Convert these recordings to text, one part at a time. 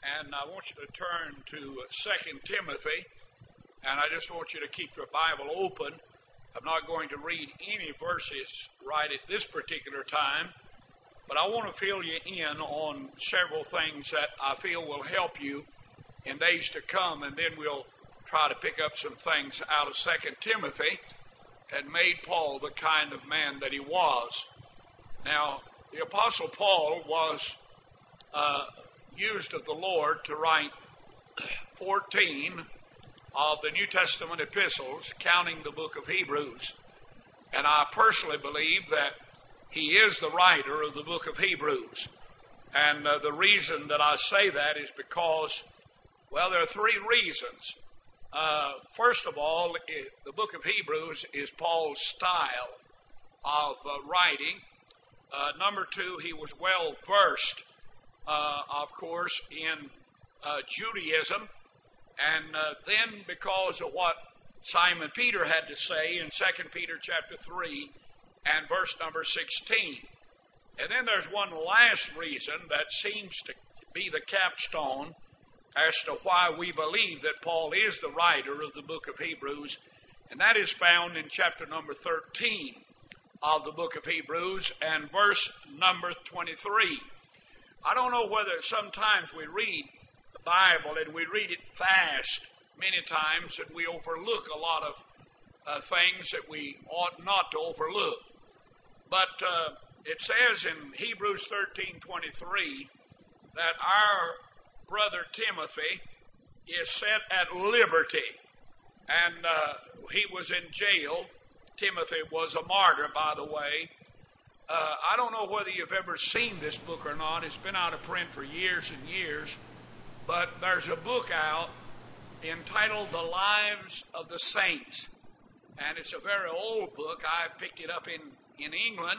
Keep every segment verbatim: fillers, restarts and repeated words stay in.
and I want you to turn to Second Timothy, and I just want you to keep your Bible open. I'm not going to read any verses right at this particular time, but I want to fill you in on several things that I feel will help you in days to come, and then we'll try to pick up some things out of Second Timothy that made Paul the kind of man that he was. Now, the Apostle Paul was uh, used of the Lord to write fourteen of the New Testament epistles, counting the book of Hebrews. And I personally believe that he is the writer of the book of Hebrews. And uh, the reason that I say that is because, well, there are three reasons. Uh, first of all, it, the book of Hebrews is Paul's style of uh, writing. Uh, number two, he was well versed, uh, of course, in uh, Judaism. And uh, then because of what Simon Peter had to say in Second Peter chapter three and verse number sixteen. And then there's one last reason that seems to be the capstone as to why we believe that Paul is the writer of the book of Hebrews, and that is found in chapter number thirteen of the book of Hebrews and verse number twenty-three. I don't know whether sometimes we read the Bible and we read it fast many times and we overlook a lot of uh, things that we ought not to overlook. But uh, it says in Hebrews thirteen twenty-three that our brother Timothy is set at liberty, and uh, he was in jail. Timothy was a martyr, by the way. Uh, I don't know whether you've ever seen this book or not. It's been out of print for years and years. But there's a book out entitled The Lives of the Saints. And it's a very old book. I picked it up in, in England.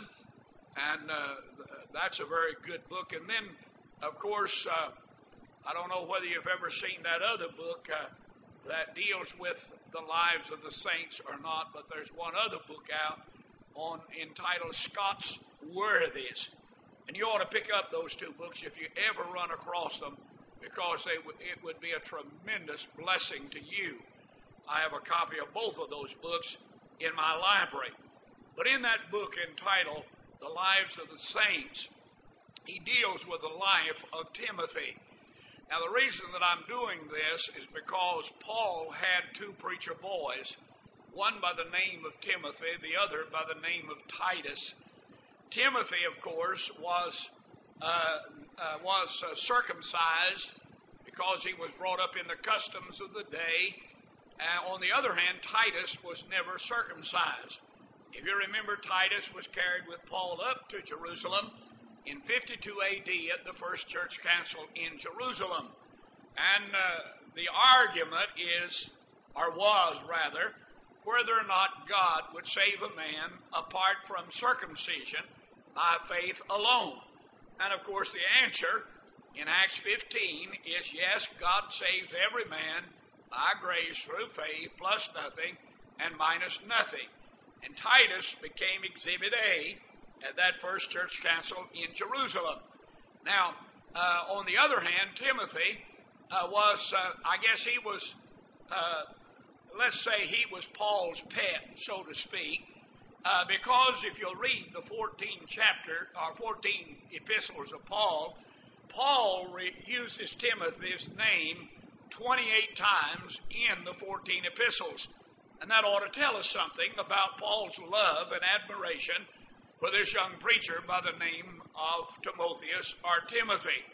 And uh, that's a very good book. And then, of course, uh, I don't know whether you've ever seen that other book uh, that deals with the lives of the saints or not, but there's one other book out on entitled Scott's Worthies. And you ought to pick up those two books if you ever run across them, because they w- it would be a tremendous blessing to you. I have a copy of both of those books in my library. But in that book entitled The Lives of the Saints, he deals with the life of Timothy. Now, the reason that I'm doing this is because Paul had two preacher boys, one by the name of Timothy, the other by the name of Titus. Timothy, of course, was uh, uh, was uh, circumcised because he was brought up in the customs of the day. Uh, on the other hand, Titus was never circumcised. If you remember, Titus was carried with Paul up to Jerusalem in fifty-two A D at the first church council in Jerusalem. And uh, the argument is, or was rather, whether or not God would save a man apart from circumcision by faith alone. And of course the answer in Acts fifteen is yes, God saves every man by grace through faith, plus nothing and minus nothing. And Titus became Exhibit A at that first church council in Jerusalem. Now, uh, on the other hand, Timothy uh, was, uh, I guess he was, uh, let's say he was Paul's pet, so to speak, uh, because if you'll read the fourteenth chapter, or fourteen epistles of Paul, Paul re- uses Timothy's name twenty-eight times in the fourteen epistles. And that ought to tell us something about Paul's love and admiration for this young preacher by the name of Timotheus or Timothy.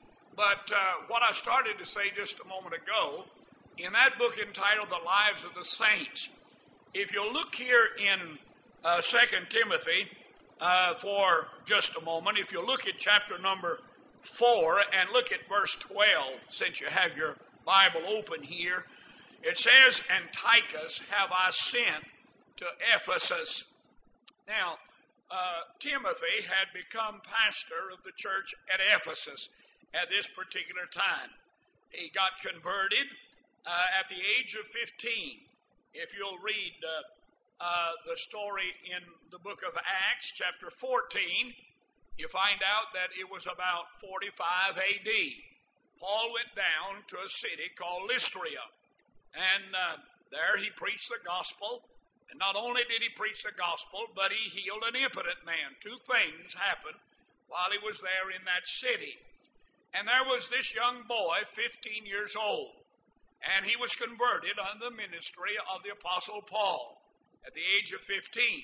But uh, what I started to say just a moment ago, in that book entitled The Lives of the Saints, if you'll look here in uh, Second Timothy uh, for just a moment, if you'll look at chapter number four and look at verse twelve, since you have your Bible open here, it says, Antiochus have I sent to Ephesus. Now, Uh, Timothy had become pastor of the church at Ephesus at this particular time. He got converted uh, at the age of fifteen. If you'll read uh, uh, the story in the book of Acts, chapter fourteen, you find out that it was about forty-five A D Paul went down to a city called Lystra. And uh, there he preached the gospel. And not only did he preach the gospel, but he healed an impotent man. Two things happened while he was there in that city. And there was this young boy, fifteen years old. And he was converted under the ministry of the Apostle Paul at the age of fifteen.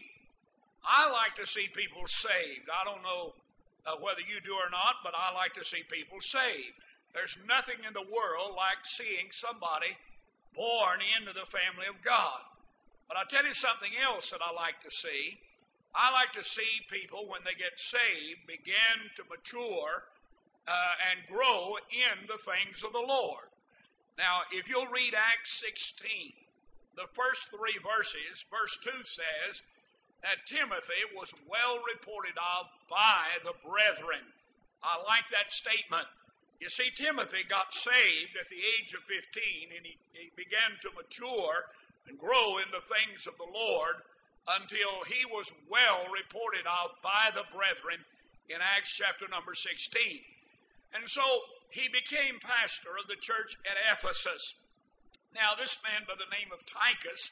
I like to see people saved. I don't know uh, whether you do or not, but I like to see people saved. There's nothing in the world like seeing somebody born into the family of God. But I'll tell you something else that I like to see. I like to see people, when they get saved, begin to mature uh, and grow in the things of the Lord. Now, if you'll read Acts sixteen, the first three verses, verse two says that Timothy was well reported of by the brethren. I like that statement. You see, Timothy got saved at the age of fifteen, and he, he began to mature and grow in the things of the Lord until he was well reported of by the brethren in Acts chapter number sixteen. And so he became pastor of the church at Ephesus. Now, this man by the name of Tychus,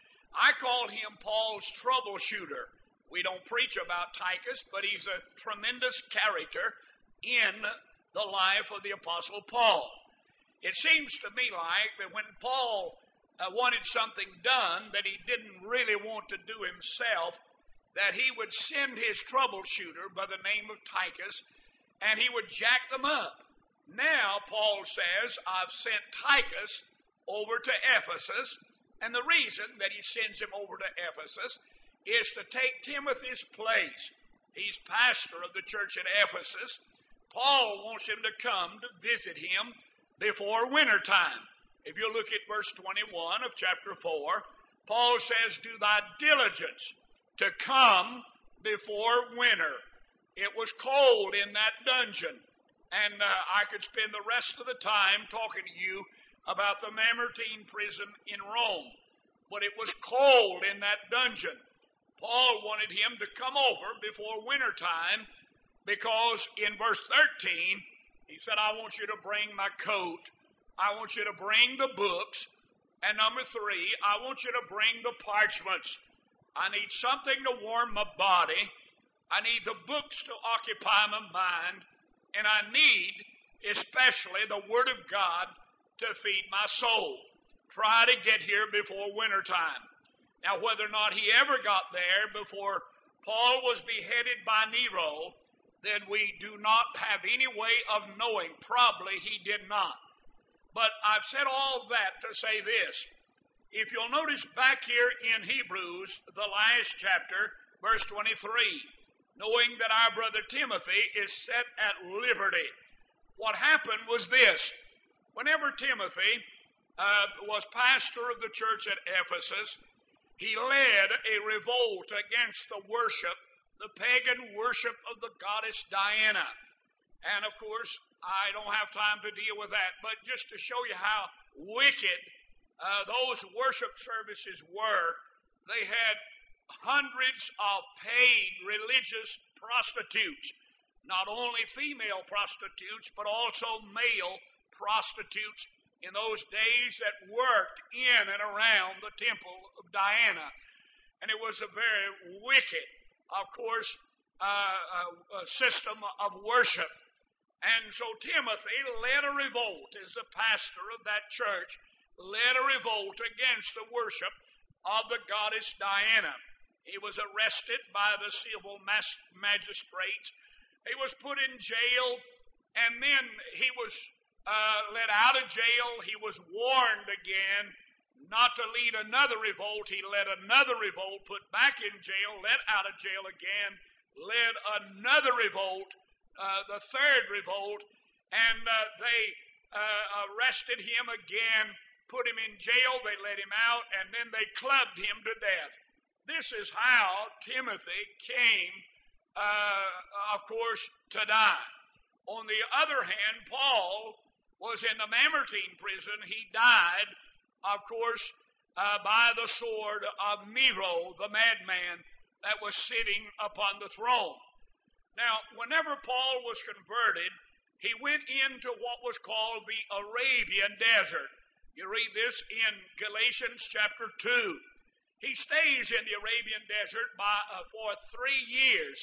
I call him Paul's troubleshooter. We don't preach about Tychus, but he's a tremendous character in the life of the Apostle Paul. It seems to me like that when Paul uh, wanted something done that he didn't really want to do himself, that he would send his troubleshooter by the name of Tychus, and he would jack them up. Now, Paul says, I've sent Tychus over to Ephesus, and the reason that he sends him over to Ephesus is to take Timothy's place. He's pastor of the church at Ephesus. Paul wants him to come to visit him before wintertime. If you look at verse twenty-one of chapter four, Paul says, do thy diligence to come before winter. It was cold in that dungeon, and uh, I could spend the rest of the time talking to you about the Mamertine prison in Rome. But it was cold in that dungeon. Paul wanted him to come over before wintertime because in verse thirteen, he said, I want you to bring my coat. I want you to bring the books. And number three, I want you to bring the parchments. I need something to warm my body. I need the books to occupy my mind. And I need especially the Word of God to feed my soul. Try to get here before wintertime. Now, whether or not he ever got there before Paul was beheaded by Nero, then we do not have any way of knowing. Probably he did not. But I've said all that to say this. If you'll notice back here in Hebrews, the last chapter, verse twenty-three, knowing that our brother Timothy is set at liberty. What happened was this. Whenever Timothy uh, was pastor of the church at Ephesus, he led a revolt against the worship, the pagan worship of the goddess Diana. And of course, I don't have time to deal with that, but just to show you how wicked uh, those worship services were, they had hundreds of paid religious prostitutes, not only female prostitutes, but also male prostitutes in those days that worked in and around the temple of Diana. And it was a very wicked, of course, uh, uh, system of worship. And so Timothy led a revolt as the pastor of that church, led a revolt against the worship of the goddess Diana. He was arrested by the civil magistrates. He was put in jail, and then he was uh, let out of jail. He was warned again not to lead another revolt. He led another revolt, put back in jail, let out of jail again, led another revolt, uh, the third revolt, and uh, they uh, arrested him again, put him in jail, they let him out, and then they clubbed him to death. This is how Timothy came, uh, of course, to die. On the other hand, Paul was in the Mamertine prison. He died, of course, uh, by the sword of Nero, the madman that was sitting upon the throne. Now, whenever Paul was converted, he went into what was called the Arabian desert. You read this in Galatians chapter two. He stays in the Arabian desert by, uh, for three years.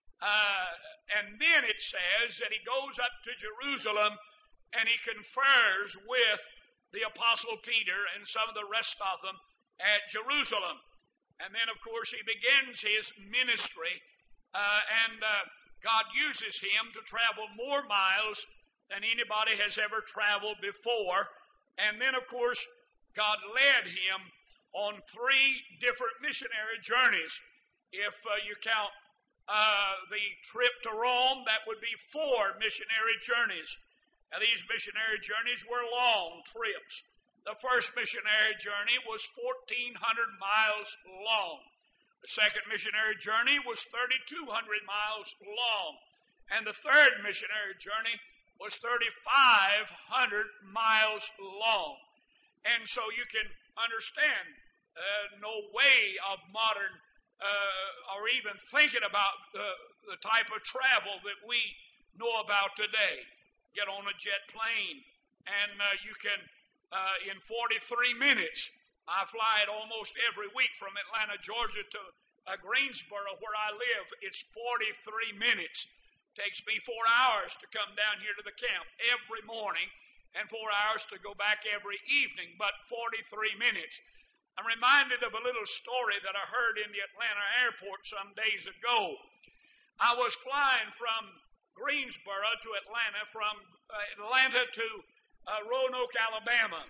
Uh, and then it says that he goes up to Jerusalem and he confers with the Apostle Peter and some of the rest of them at Jerusalem. And then, of course, he begins his ministry, uh, and uh, God uses him to travel more miles than anybody has ever traveled before. And then, of course, God led him on three different missionary journeys. If uh, you count uh, the trip to Rome, that would be four missionary journeys. Now, these missionary journeys were long trips. The first missionary journey was fourteen hundred miles long. The second missionary journey was thirty-two hundred miles long. And the third missionary journey was thirty-five hundred miles long. And so you can understand uh, no way of modern uh, or even thinking about the, the type of travel that we know about today. Get on a jet plane, and uh, you can, uh, in forty-three minutes, I fly it almost every week from Atlanta, Georgia to uh, Greensboro, where I live. It's forty-three minutes. Takes me four hours to come down here to the camp every morning, and four hours to go back every evening, but forty-three minutes. I'm reminded of a little story that I heard in the Atlanta airport some days ago. I was flying from Greensboro to Atlanta, from uh, Atlanta to uh, Roanoke, Alabama.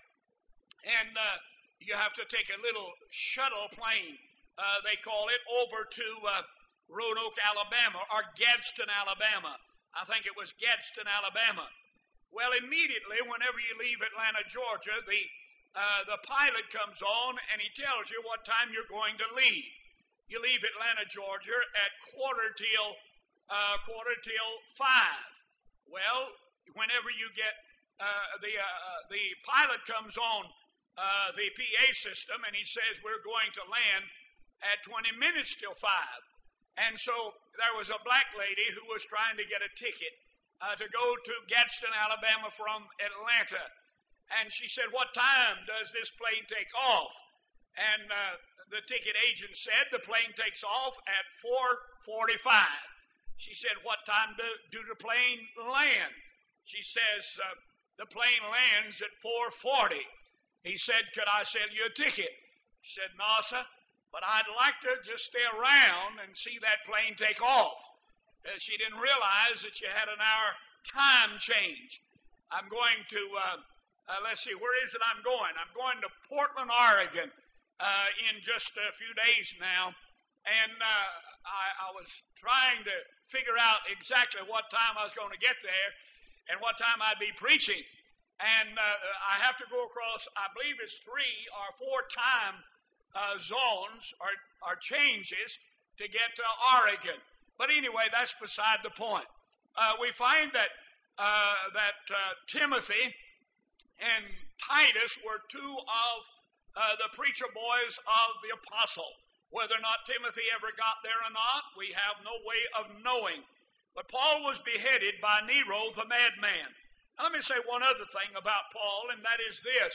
And uh, you have to take a little shuttle plane, uh, they call it, over to uh, Roanoke, Alabama, or Gadsden, Alabama. I think it was Gadsden, Alabama. Well, immediately, whenever you leave Atlanta, Georgia, the, uh, the pilot comes on and he tells you what time you're going to leave. You leave Atlanta, Georgia at quarter till Uh, quarter till five. Well, whenever you get uh, the uh, the pilot comes on uh, the P A system and he says we're going to land at twenty minutes till five. And so there was a black lady who was trying to get a ticket uh, to go to Gadsden, Alabama from Atlanta. And she said, "What time does this plane take off?" And uh, the ticket agent said the plane takes off at four forty-five. She said, "What time do, do the plane land?" She says, uh, "The plane lands at four forty. He said, "Could I sell you a ticket?" She said, "No, sir, but I'd like to just stay around and see that plane take off." Uh, she didn't realize that you had an hour time change. I'm going to, uh, uh, let's see, where is it I'm going? I'm going to Portland, Oregon uh, in just a few days now. And uh, I, I was trying to figure out exactly what time I was going to get there and what time I'd be preaching. And uh, I have to go across, I believe it's three or four time uh, zones or, or changes to get to Oregon. But anyway, that's beside the point. Uh, we find that, uh, that uh, Timothy and Titus were two of uh, the preacher boys of the apostle. Whether or not Timothy ever got there or not, we have no way of knowing. But Paul was beheaded by Nero, the madman. Now, let me say one other thing about Paul, and that is this.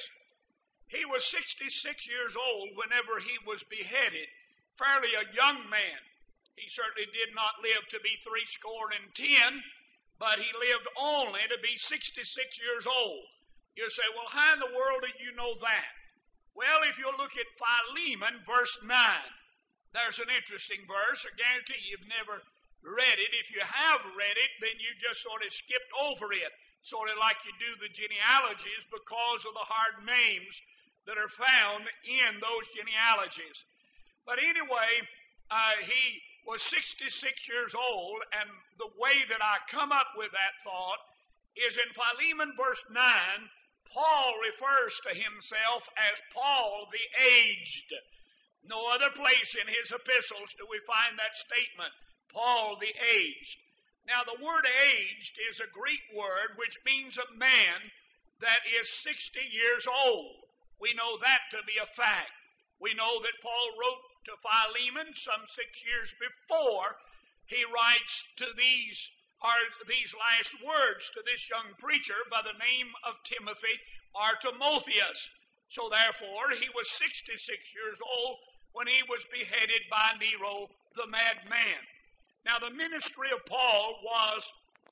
He was sixty-six years old whenever he was beheaded, fairly a young man. He certainly did not live to be three score and ten, but he lived only to be sixty-six years old. You say, well, how in the world did you know that? Well, if you look at Philemon, verse nine, there's an interesting verse. I guarantee you've never read it. If you have read it, then you just sort of skipped over it, sort of like you do the genealogies because of the hard names that are found in those genealogies. But anyway, uh, he was sixty-six years old, and the way that I come up with that thought is in Philemon verse nine, Paul refers to himself as Paul the aged. No other place in his epistles do we find that statement, Paul the aged. Now, the word aged is a Greek word which means a man that is sixty years old. We know that to be a fact. We know that Paul wrote to Philemon some six years before he writes to these are these last words to this young preacher by the name of Timothy or Timotheus. So therefore, he was sixty-six years old when he was beheaded by Nero, the madman. Now, the ministry of Paul was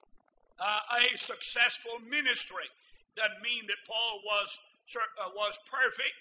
uh, a successful ministry. Doesn't mean that Paul was uh, was perfect.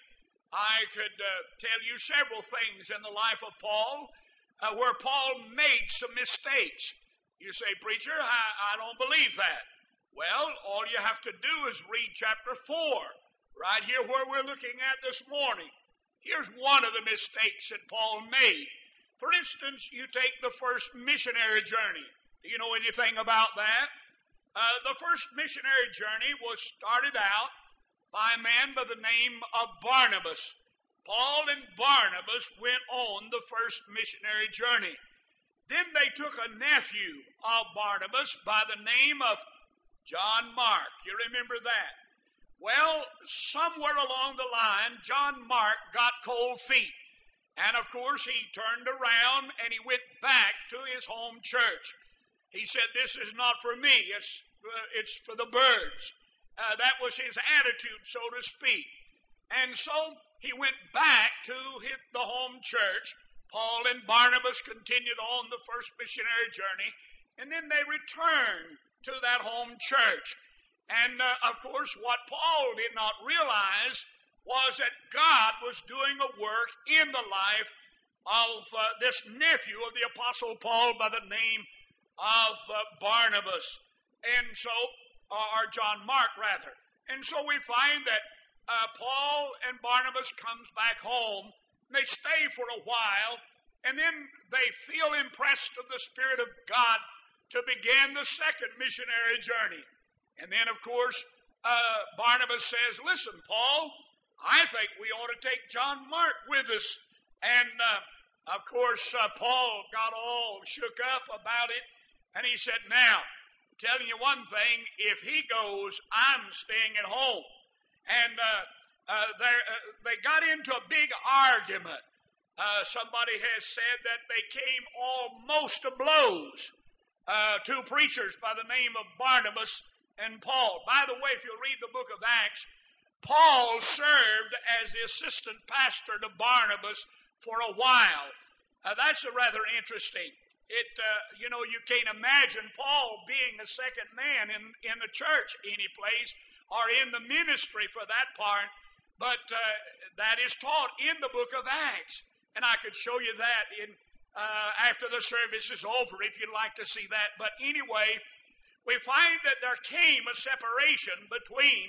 I could uh, tell you several things in the life of Paul uh, where Paul made some mistakes. You say, preacher, I, I don't believe that. Well, all you have to do is read chapter four, right here where we're looking at this morning. Here's one of the mistakes that Paul made. For instance, you take the first missionary journey. Do you know anything about that? Uh, the first missionary journey was started out by a man by the name of Barnabas. Paul and Barnabas went on the first missionary journey. Then they took a nephew of Barnabas by the name of John Mark. You remember that? Well, somewhere along the line, John Mark got cold feet. And of course, he turned around and he went back to his home church. He said, this is not for me, it's, uh, it's for the birds. Uh, that was his attitude, so to speak. And so he went back to his, the home church. Paul and Barnabas continued on the first missionary journey, and then they returned to that home church. And, uh, of course, what Paul did not realize was that God was doing a work in the life of uh, this nephew of the Apostle Paul by the name of uh, Barnabas, and so, or John Mark, rather. And so we find that uh, Paul and Barnabas comes back home, and they stay for a while, and then they feel impressed of the Spirit of God to begin the second missionary journey. And then, of course, uh, Barnabas says, listen, Paul, I think we ought to take John Mark with us. And, uh, of course, uh, Paul got all shook up about it, and he said, now, telling you one thing, if he goes, I'm staying at home. And uh, uh, uh, they got into a big argument. Uh, somebody has said that they came almost to blows. Uh, two preachers by the name of Barnabas and Paul. By the way, if you read the book of Acts, Paul served as the assistant pastor to Barnabas for a while. Uh, that's a rather interesting. It, uh, you know, you can't imagine Paul being a second man in, in the church any place or in the ministry for that part, but uh, that is taught in the book of Acts. And I could show you that in uh, after the service is over if you'd like to see that. But anyway, we find that there came a separation between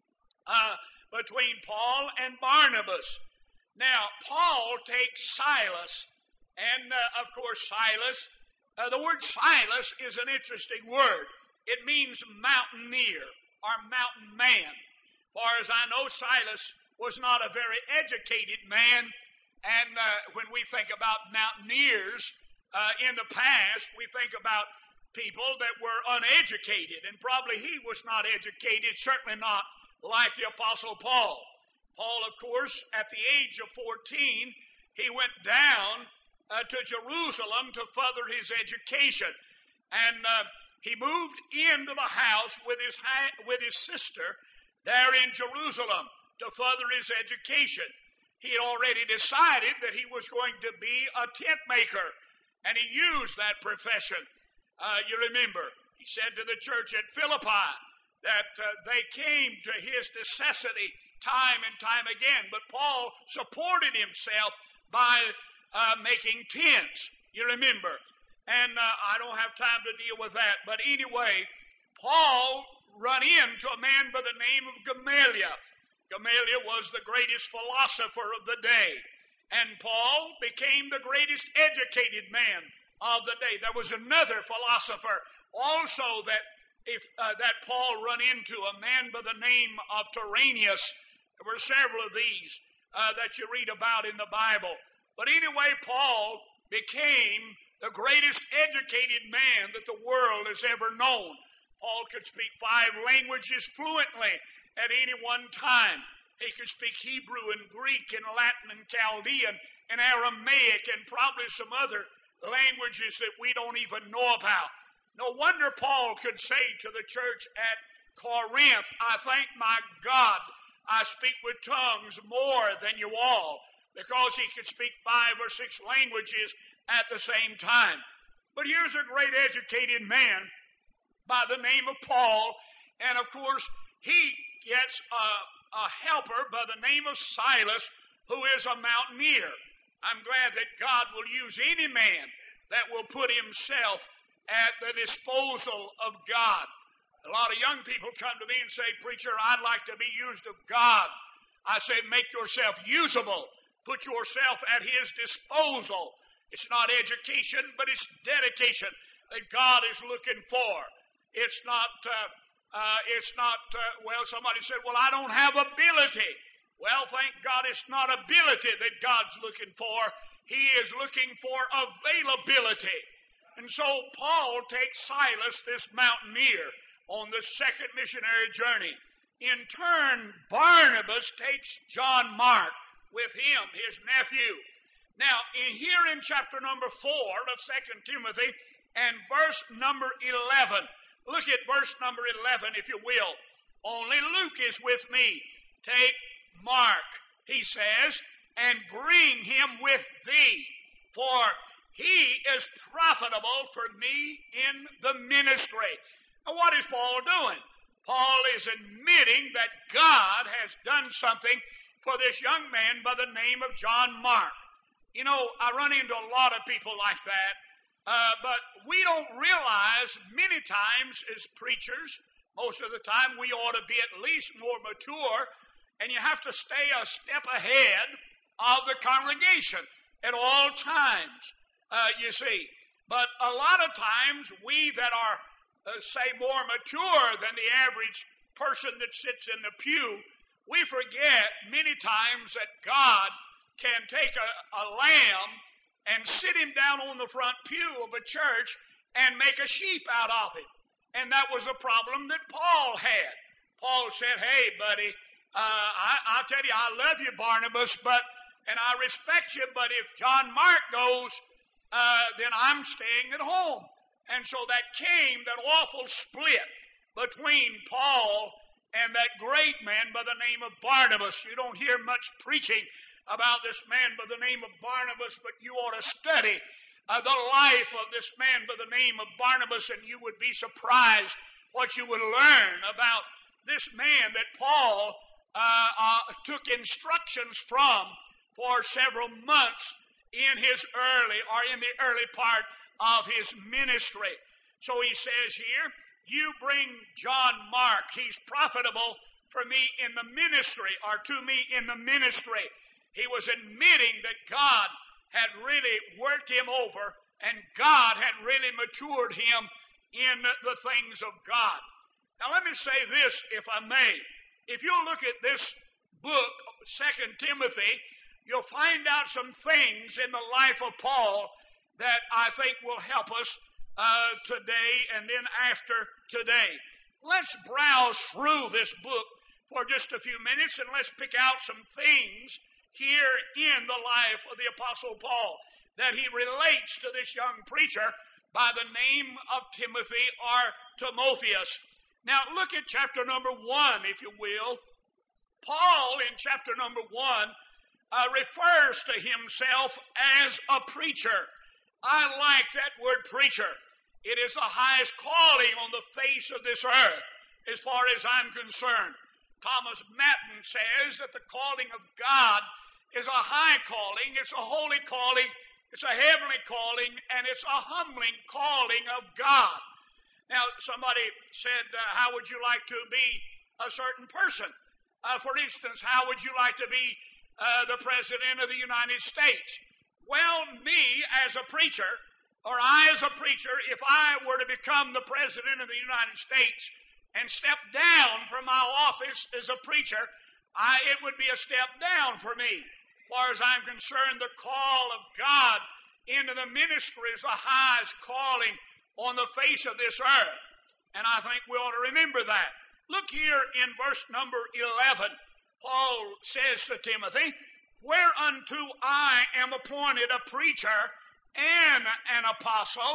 uh, between Paul and Barnabas. Now, Paul takes Silas. And, uh, of course, Silas, uh, the word Silas is an interesting word. It means mountaineer or mountain man. Far as I know, Silas was not a very educated man. And uh, when we think about mountaineers uh, in the past, we think about people that were uneducated. And probably he was not educated, certainly not like the Apostle Paul. Paul, of course, at the age of fourteen, he went down Uh, to Jerusalem to further his education. And uh, he moved into the house with his, ha- with his sister there in Jerusalem to further his education. He had already decided that he was going to be a tent maker, and he used that profession. Uh, you remember, he said to the church at Philippi that uh, they came to his necessity time and time again, but Paul supported himself by Uh, making tents, you remember. And uh, I don't have time to deal with that. But anyway, Paul run into a man by the name of Gamaliel. Gamaliel was the greatest philosopher of the day. And Paul became the greatest educated man of the day. There was another philosopher also that if uh, that Paul run into, a man by the name of Tyrannus. There were several of these uh, that you read about in the Bible. But anyway, Paul became the greatest educated man that the world has ever known. Paul could speak five languages fluently at any one time. He could speak Hebrew and Greek and Latin and Chaldean and Aramaic and probably some other languages that we don't even know about. No wonder Paul could say to the church at Corinth, I thank my God I speak with tongues more than you all, because he could speak five or six languages at the same time. But here's a great educated man by the name of Paul, and of course he gets a, a helper by the name of Silas, who is a mountaineer. I'm glad that God will use any man that will put himself at the disposal of God. A lot of young people come to me and say, Preacher, I'd like to be used of God. I say, make yourself usable. Put yourself at his disposal. It's not education, but it's dedication that God is looking for. It's not, uh, uh, it's not, uh, well, somebody said, well, I don't have ability. Well, thank God it's not ability that God's looking for. He is looking for availability. And so Paul takes Silas, this mountaineer, on the second missionary journey. In turn, Barnabas takes John Mark with him, his nephew. Now, in here in chapter number four of Second Timothy and verse number eleven, look at verse number eleven, if you will. Only Luke is with me. Take Mark, he says, and bring him with thee, for he is profitable for me in the ministry. Now, what is Paul doing? Paul is admitting that God has done something for this young man by the name of John Mark. You know, I run into a lot of people like that, uh, but we don't realize many times as preachers, most of the time we ought to be at least more mature, and you have to stay a step ahead of the congregation at all times, uh, you see. But a lot of times we that are Uh, say more mature than the average person that sits in the pew, we forget many times that God can take a, a lamb and sit him down on the front pew of a church and make a sheep out of him. And that was a problem that Paul had. Paul said, hey, buddy, uh, I, I'll tell you, I love you, Barnabas, but and I respect you, but if John Mark goes, uh, then I'm staying at home. And so that came, that awful split between Paul and that great man by the name of Barnabas. You don't hear much preaching about this man by the name of Barnabas, but you ought to study uh, the life of this man by the name of Barnabas, and you would be surprised what you would learn about this man that Paul uh, uh, took instructions from for several months in his early, or in the early part of his ministry. So he says here, you bring John Mark. He's profitable for me in the ministry, or to me in the ministry. He was admitting that God had really worked him over, and God had really matured him in the things of God. Now let me say this, if I may. If you look at this book, Second Timothy, you'll find out some things in the life of Paul that I think will help us uh, today and then after today. Let's browse through this book for just a few minutes, and let's pick out some things here in the life of the Apostle Paul that he relates to this young preacher by the name of Timothy or Timotheus. Now look at chapter number one, if you will. Paul in chapter number one uh, refers to himself as a preacher. I like that word preacher. It is the highest calling on the face of this earth, as far as I'm concerned. Thomas Matten says that the calling of God is a high calling, it's a holy calling, it's a heavenly calling, and it's a humbling calling of God. Now, somebody said, uh, how would you like to be a certain person? Uh, for instance, how would you like to be uh, the President of the United States? Well, me as a preacher, or I as a preacher, if I were to become the President of the United States and step down from my office as a preacher, I, it would be a step down for me. As far as I'm concerned, the call of God into the ministry is the highest calling on the face of this earth. And I think we ought to remember that. Look here in verse number eleven. Paul says to Timothy, whereunto I am appointed a preacher and an apostle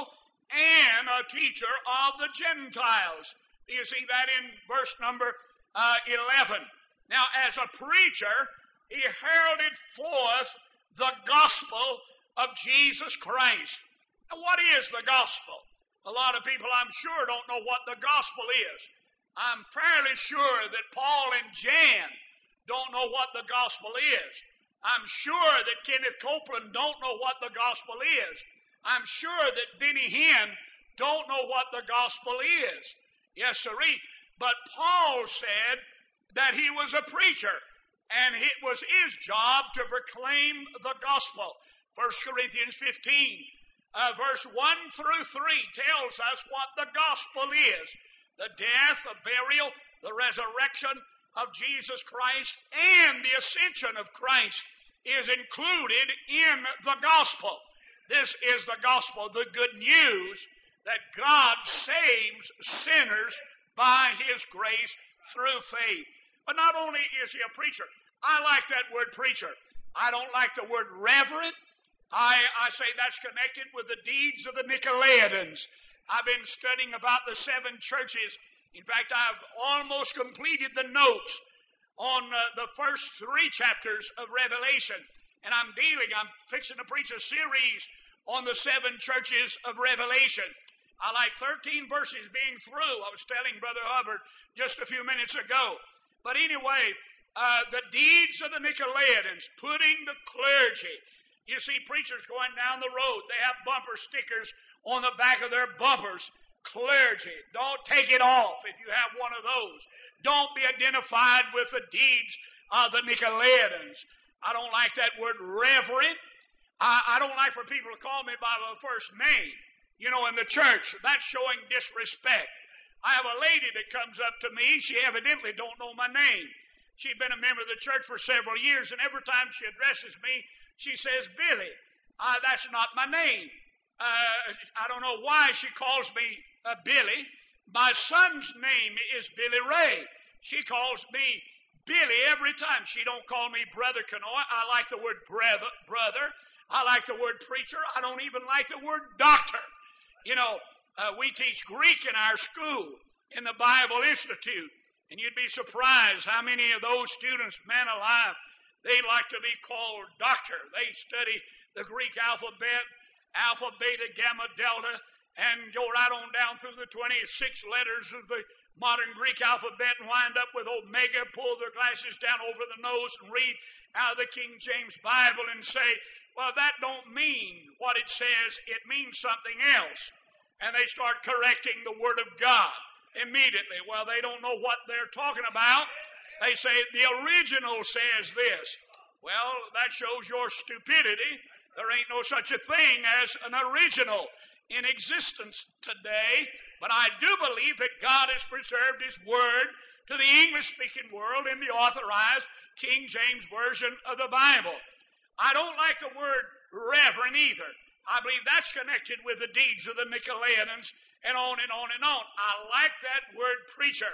and a teacher of the Gentiles. You see that in verse number uh, eleven. Now, as a preacher, he heralded forth the gospel of Jesus Christ. Now, what is the gospel? A lot of people, I'm sure, don't know what the gospel is. I'm fairly sure that Paul and Jan don't know what the gospel is. I'm sure that Kenneth Copeland don't know what the gospel is. I'm sure that Benny Hinn don't know what the gospel is. Yes, sirree. But Paul said that he was a preacher, and it was his job to proclaim the gospel. First Corinthians fifteen, uh, verse one through three tells us what the gospel is. The death, the burial, the resurrection of Jesus Christ, and the ascension of Christ is included in the gospel. This is the gospel, the good news that God saves sinners by His grace through faith. But not only is he a preacher, I like that word preacher. I don't like the word reverend. I, I say that's connected with the deeds of the Nicolaitans. I've been studying about the seven churches. In fact, I've almost completed the notes on uh, the first three chapters of Revelation. And I'm dealing, I'm fixing to preach a series on the seven churches of Revelation. I like thirteen verses being through. I was telling Brother Hubbard just a few minutes ago. But anyway, uh, the deeds of the Nicolaitans, putting the clergy. You see preachers going down the road. They have bumper stickers on the back of their bumpers. Clergy. Don't take it off if you have one of those. Don't be identified with the deeds of the Nicolaitans. I don't like that word reverend. I, I don't like for people to call me by the first name. You know, in the church, that's showing disrespect. I have a lady that comes up to me. She evidently don't know my name. She's been a member of the church for several years, and every time she addresses me, she says, Billy. Uh, that's not my name. Uh, I don't know why she calls me uh, Billy. My son's name is Billy Ray. She calls me Billy every time. She don't call me Brother Canoy. I like the word brother. brother. I like the word preacher. I don't even like the word doctor. You know, uh, we teach Greek in our school, in the Bible Institute, and you'd be surprised how many of those students, man alive, they like to be called doctor. They study the Greek alphabet, alpha, beta, gamma, delta, and go right on down through the twenty-six letters of the modern Greek alphabet and wind up with omega, pull their glasses down over the nose and read out of the King James Bible and say, well, that don't mean what it says. It means something else. And they start correcting the Word of God immediately. Well, they don't know what they're talking about. They say the original says this. Well, that shows your stupidity. There ain't no such a thing as an original in existence today. But I do believe that God has preserved His Word to the English-speaking world in the authorized King James Version of the Bible. I don't like the word reverend either. I believe that's connected with the deeds of the Nicolaitans and on and on and on. I like that word preacher.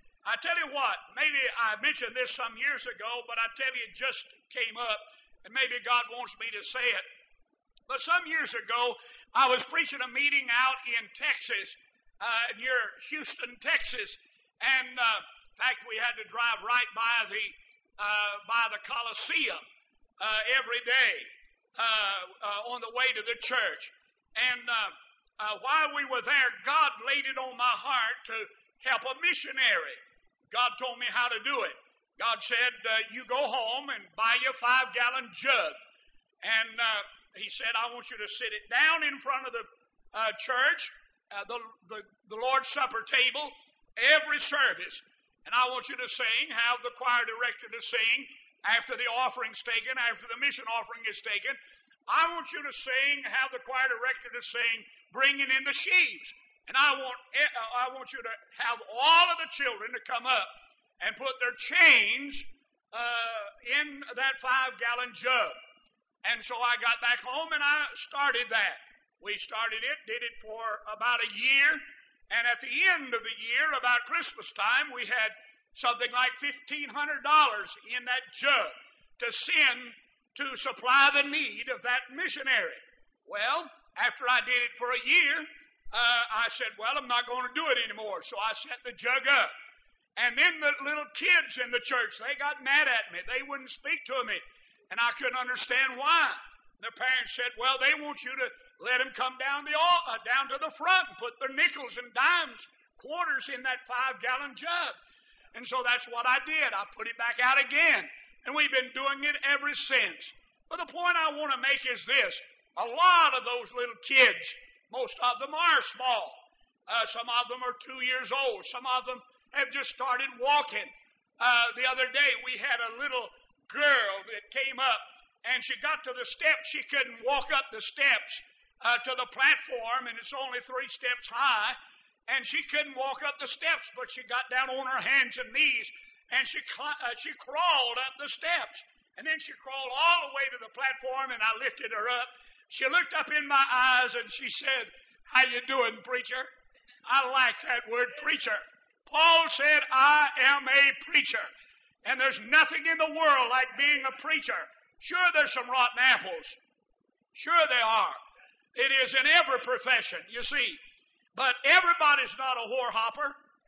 I tell you what, maybe I mentioned this some years ago, but I tell you it just came up, and maybe God wants me to say it. But some years ago, I was preaching a meeting out in Texas, uh, near Houston, Texas, and uh, in fact, we had to drive right by the uh, by the Coliseum. Uh, every day uh, uh, on the way to the church. And uh, uh, while we were there, God laid it on my heart to help a missionary. God told me how to do it. God said, uh, you go home and buy your five-gallon jug. And uh, He said, I want you to sit it down in front of the uh, church, uh, the, the, the Lord's Supper table, every service. And I want you to sing, have the choir director to sing, after the offering's taken, after the mission offering is taken. I want you to sing, have the choir director to sing, bringing in the sheaves. And I want I want you to have all of the children to come up and put their change uh, in that five-gallon jug. And so I got back home and I started that. We started it, did it for about a year. And at the end of the year, about Christmas time, we had something like fifteen hundred dollars in that jug to send to supply the need of that missionary. Well, after I did it for a year, uh, I said, well, I'm not going to do it anymore. So I set the jug up. And then the little kids in the church, they got mad at me. They wouldn't speak to me. And I couldn't understand why. Their parents said, well, they want you to let them come down the uh, down to the front and put their nickels and dimes, quarters in that five-gallon jug. And so that's what I did. I put it back out again. And we've been doing it ever since. But the point I want to make is this. A lot of those little kids, most of them are small. Uh, some of them are two years old. Some of them have just started walking. Uh, the other day we had a little girl that came up, and she got to the steps. She couldn't walk up the steps uh, to the platform, and it's only three steps high. And she couldn't walk up the steps, but she got down on her hands and knees, and she cl- uh, she crawled up the steps. And then she crawled all the way to the platform, and I lifted her up. She looked up in my eyes, and she said, how you doing, preacher? I like that word, preacher. Paul said, I am a preacher. And there's nothing in the world like being a preacher. Sure, there's some rotten apples. Sure they are. It is in every profession, you see. But everybody's not a whore hopper.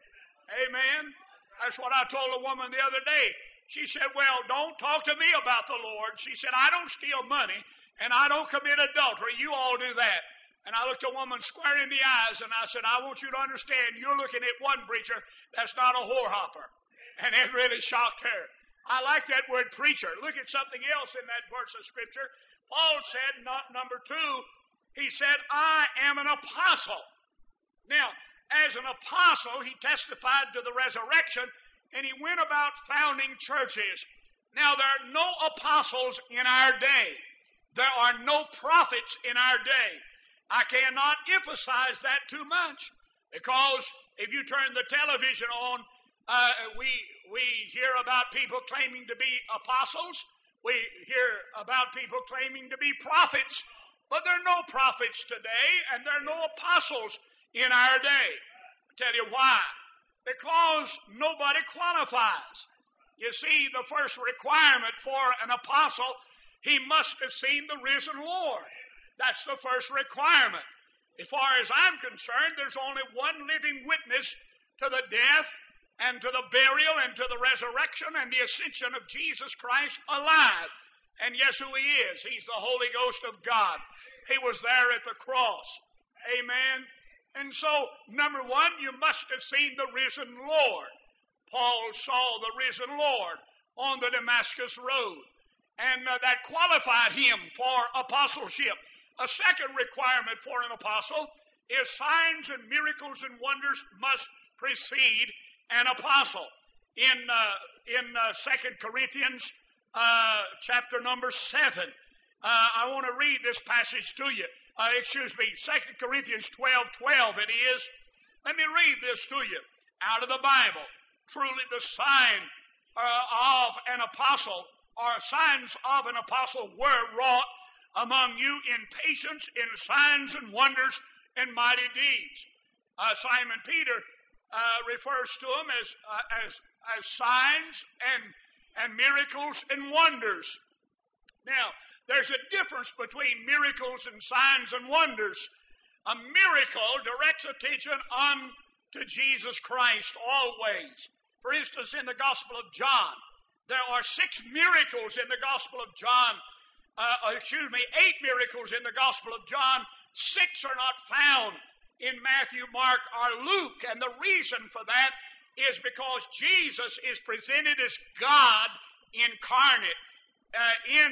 Amen. That's what I told a woman the other day. She said, well, don't talk to me about the Lord. She said, I don't steal money, and I don't commit adultery. You all do that. And I looked a woman square in the eyes, and I said, I want you to understand, you're looking at one preacher that's not a whore hopper. And it really shocked her. I like that word preacher. Look at something else in that verse of Scripture. Paul said, not number two, he said, I am an apostle. Now, as an apostle, he testified to the resurrection, and he went about founding churches. Now, there are no apostles in our day. There are no prophets in our day. I cannot emphasize that too much, because if you turn the television on, uh, we we hear about people claiming to be apostles. We hear about people claiming to be prophets, but there are no prophets today, and there are no apostles in our day. I'll tell you why. Because nobody qualifies. You see, the first requirement for an apostle, he must have seen the risen Lord. That's the first requirement. As far as I'm concerned, there's only one living witness to the death and to the burial and to the resurrection and the ascension of Jesus Christ alive. And guess who he is? He's the Holy Ghost of God. He was there at the cross. Amen. And so, number one, you must have seen the risen Lord. Paul saw the risen Lord on the Damascus Road. And uh, that qualified him for apostleship. A second requirement for an apostle is signs and miracles and wonders must precede an apostle. In uh, in uh, Second Corinthians uh, chapter number seven, uh, I want to read this passage to you. Uh, excuse me, Second Corinthians twelve twelve it is. Let me read this to you out of the Bible. Truly the sign uh, of an apostle, or signs of an apostle, were wrought among you in patience, in signs and wonders and mighty deeds. Uh, Simon Peter uh, refers to them as, uh, as, as signs and, and miracles and wonders. Now, there's a difference between miracles and signs and wonders. A miracle directs attention unto Jesus Christ always. For instance, in the Gospel of John, there are six miracles in the Gospel of John. Uh, excuse me, eight miracles in the Gospel of John. Six are not found in Matthew, Mark, or Luke. And the reason for that is because Jesus is presented as God incarnate, uh, in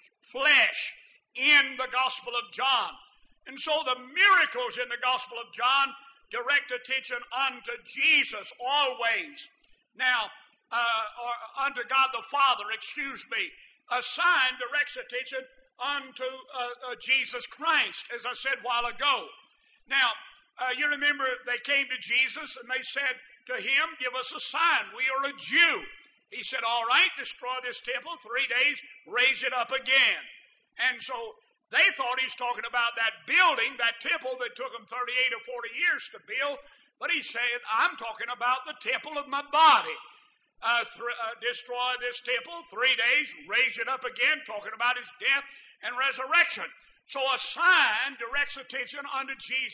flesh, in the Gospel of John. And so the miracles in the Gospel of John direct attention unto Jesus always. Now, uh, or unto God the Father, excuse me. A sign directs attention unto uh, uh, Jesus Christ, as I said a while ago. Now, uh, you remember they came to Jesus and they said to him, give us a sign. We are a Jew. He said, all right, destroy this temple, three days, raise it up again. And so they thought he's talking about that building, that temple that took him thirty-eight or forty years to build. But he said, I'm talking about the temple of my body. Uh, th- uh, destroy this temple, three days, raise it up again, talking about his death and resurrection. So a sign directs attention unto Jesus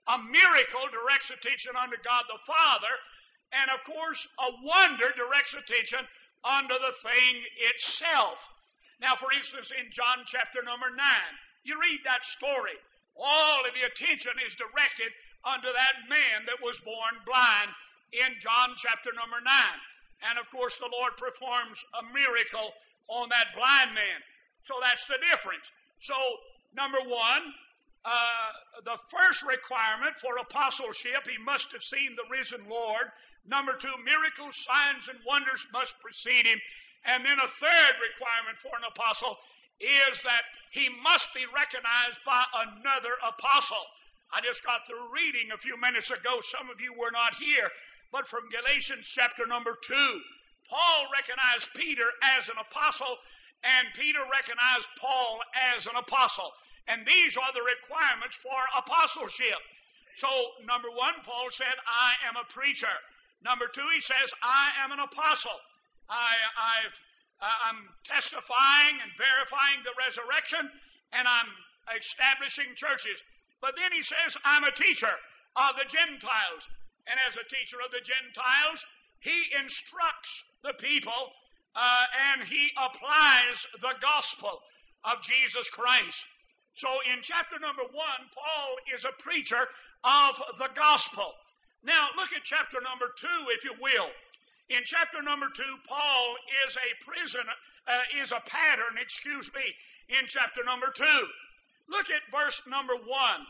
A miracle directs attention unto God the Father, and of course, a wonder directs attention unto the thing itself. Now, for instance, in John chapter number nine, you read that story. All of the attention is directed unto that man that was born blind in John chapter number nine. And of course, the Lord performs a miracle on that blind man. So that's the difference. So, number one, uh, the first requirement for apostleship, he must have seen the risen Lord. Number two, miracles, signs, and wonders must precede him. And then a third requirement for an apostle is that he must be recognized by another apostle. I just got through reading a few minutes ago. Some of you were not here. But from Galatians chapter number two, Paul recognized Peter as an apostle, and Peter recognized Paul as an apostle. And these are the requirements for apostleship. So, number one, Paul said, I am a preacher. Number two, he says, I am an apostle. I, I've, uh, I'm testifying and verifying the resurrection, and I'm establishing churches. But then he says, I'm a teacher of the Gentiles. And as a teacher of the Gentiles, he instructs the people uh, and he applies the gospel of Jesus Christ. So in chapter number one, Paul is a preacher of the gospel. Now look at chapter number two, if you will. In chapter number two, Paul is a prison, uh, is a pattern, excuse me, in chapter number two. Look at verse number one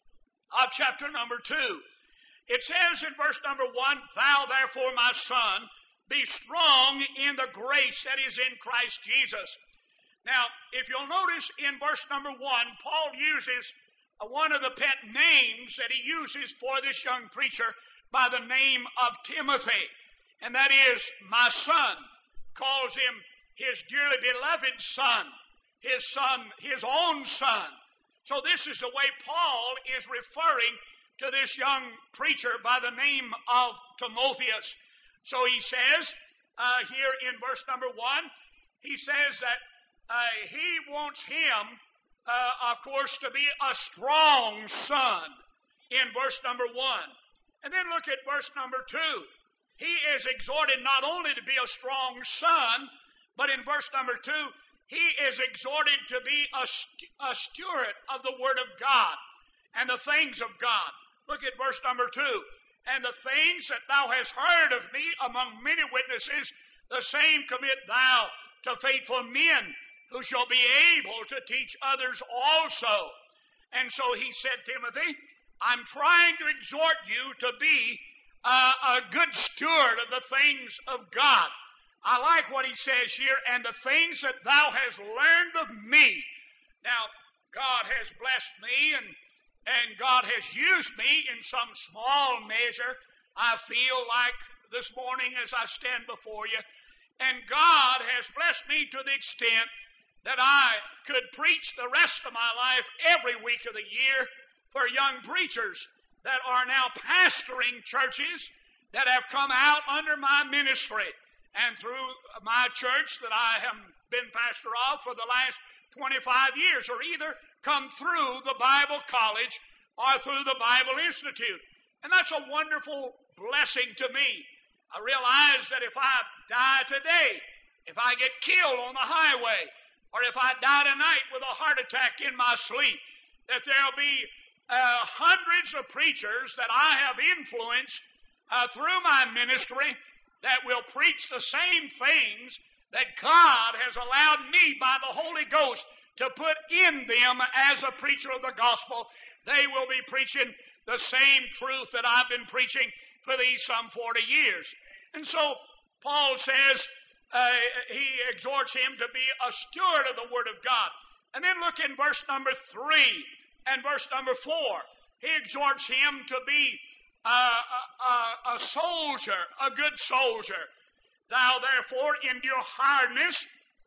of chapter number two. It says in verse number one, Thou therefore, my son, be strong in the grace that is in Christ Jesus. Now, if you'll notice in verse number one, Paul uses one of the pet names that he uses for this young preacher by the name of Timothy. And that is, my son. Calls him his dearly beloved son. His son, his own son. So this is the way Paul is referring to this young preacher by the name of Timotheus. So he says, uh, here in verse number one, he says that uh, he wants him, uh, of course, to be a strong son in verse number one. And then look at verse number two. He is exhorted not only to be a strong son, but in verse number two, he is exhorted to be a, st- a steward of the Word of God and the things of God. Look at verse number two. And the things that thou hast heard of me among many witnesses, the same commit thou to faithful men who shall be able to teach others also. And so he said, Timothy, I'm trying to exhort you to be uh, a good steward of the things of God. I like what he says here, and the things that thou hast learned of me. Now, God has blessed me, and And God has used me in some small measure, I feel like this morning as I stand before you. And God has blessed me to the extent that I could preach the rest of my life every week of the year for young preachers that are now pastoring churches that have come out under my ministry. And through my church that I have been pastor of for the last twenty-five years, or either come through the Bible College or through the Bible Institute. And that's a wonderful blessing to me. I realize that if I die today, if I get killed on the highway, or if I die tonight with a heart attack in my sleep, that there'll be uh, hundreds of preachers that I have influenced uh, through my ministry that will preach the same things that God has allowed me by the Holy Ghost to put in them as a preacher of the gospel. They will be preaching the same truth that I've been preaching for these some forty years. And so Paul says uh, he exhorts him to be a steward of the Word of God. And then look in verse number three and verse number four. He exhorts him to be uh, a, a soldier, a good soldier. Thou therefore endure hardness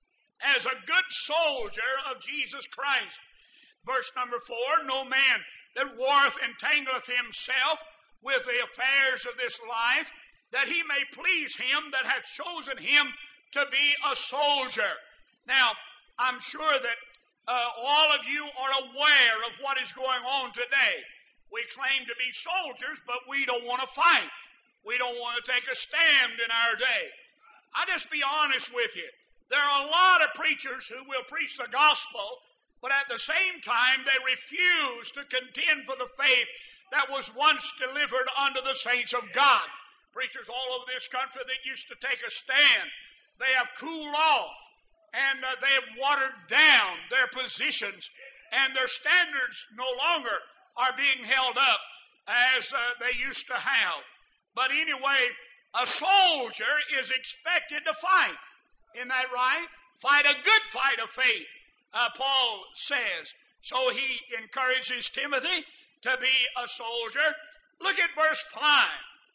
as a good soldier of Jesus Christ. Verse number four, no man that warreth entangleth himself with the affairs of this life, that he may please him that hath chosen him to be a soldier. Now, I'm sure that uh, all of you are aware of what is going on today. We claim to be soldiers, but we don't want to fight. We don't want to take a stand in our day. I'll just be honest with you. There are a lot of preachers who will preach the gospel, but at the same time they refuse to contend for the faith that was once delivered unto the saints of God. Preachers all over this country that used to take a stand, they have cooled off and uh, they have watered down their positions, and their standards no longer are being held up as uh, they used to have. But anyway, a soldier is expected to fight. Isn't that right? Fight a good fight of faith, uh, Paul says. So he encourages Timothy to be a soldier. Look at verse five.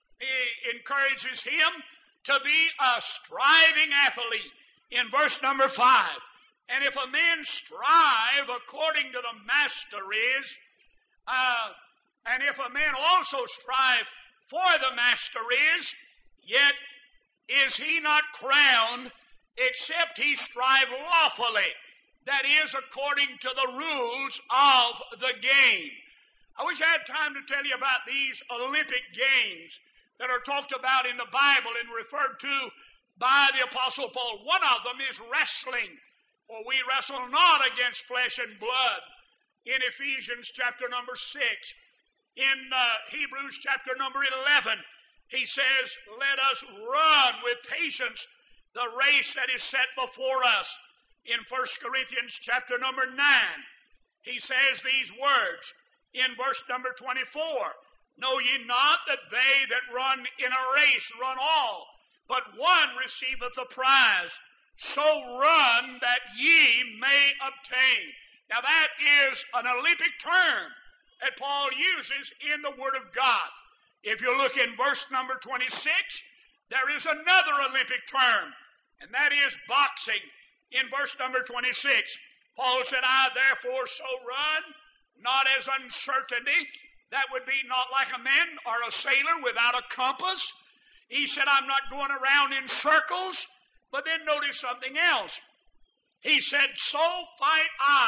He encourages him to be a striving athlete in verse number five. And if a man strive according to the master is, uh, and if a man also strive for the master is, yet is he not crowned, except he strive lawfully, that is, according to the rules of the game. I wish I had time to tell you about these Olympic games that are talked about in the Bible and referred to by the Apostle Paul. One of them is wrestling, for we wrestle not against flesh and blood, in Ephesians chapter number six. In uh, Hebrews chapter number eleven, he says, let us run with patience the race that is set before us. In First Corinthians chapter number nine, he says these words in verse number twenty-four, know ye not that they that run in a race run all, but one receiveth the prize? So run that ye may obtain. Now that is an Olympic term that Paul uses in the Word of God. If you look in verse number twenty-six, there is another Olympic term, and that is boxing. In verse number twenty-six, Paul said, I therefore so run, not as uncertainty. That would be not like a man or a sailor without a compass. He said, I'm not going around in circles. But then notice something else. He said, so fight I,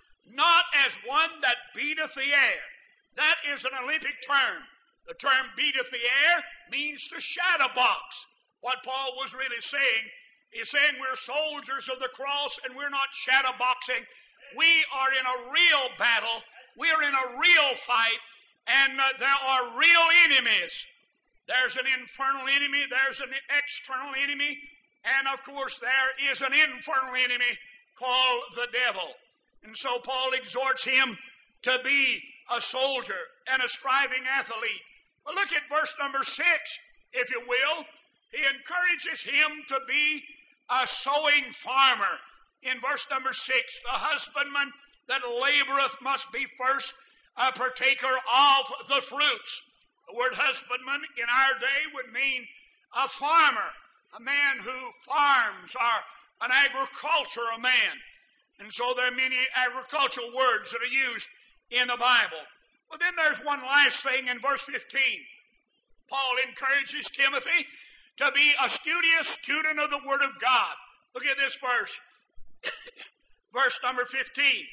not as one that beateth the air. That is an Olympic term. The term beateth the air means to shadow box. What Paul was really saying, he's saying we're soldiers of the cross and we're not shadow boxing. We are in a real battle. We are in a real fight, and uh, there are real enemies. There's an infernal enemy. There's an external enemy. And of course, there is an infernal enemy called the devil. And so Paul exhorts him to be a soldier and a striving athlete. But look at verse number six, if you will. He encourages him to be a sowing farmer. In verse number six, the husbandman that laboreth must be first a partaker of the fruits. The word husbandman in our day would mean a farmer, a man who farms, or an agricultural man. And so there are many agricultural words that are used in the Bible. But then there's one last thing in verse fifteen. Paul encourages Timothy to be a studious student of the Word of God. Look at this verse. Verse number fifteen.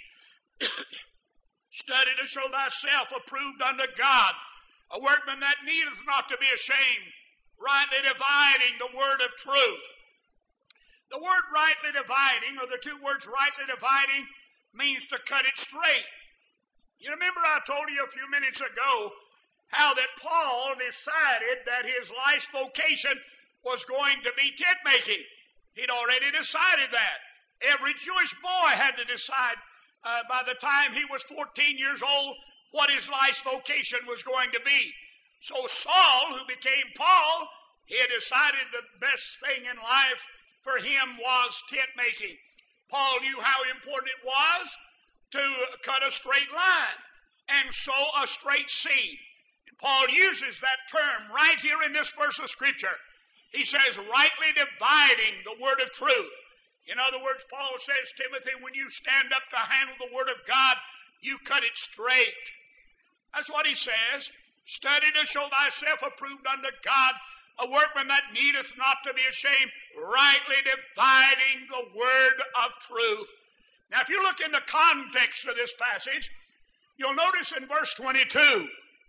Study to show thyself approved unto God, a workman that needeth not to be ashamed, rightly dividing the word of truth. The word rightly dividing, or the two words rightly dividing, means to cut it straight. You remember I told you a few minutes ago how that Paul decided that his life's vocation was going to be tent making. He'd already decided that. Every Jewish boy had to decide uh, by the time he was fourteen years old what his life's vocation was going to be. So Saul, who became Paul, he had decided the best thing in life for him was tent making. Paul knew how important it was to cut a straight line and sow a straight seed. And Paul uses that term right here in this verse of Scripture. He says, rightly dividing the word of truth. In other words, Paul says, Timothy, when you stand up to handle the word of God, you cut it straight. That's what he says. Study to show thyself approved unto God, a workman that needeth not to be ashamed, rightly dividing the word of truth. Now, if you look in the context of this passage, You'll notice in verse twenty-two,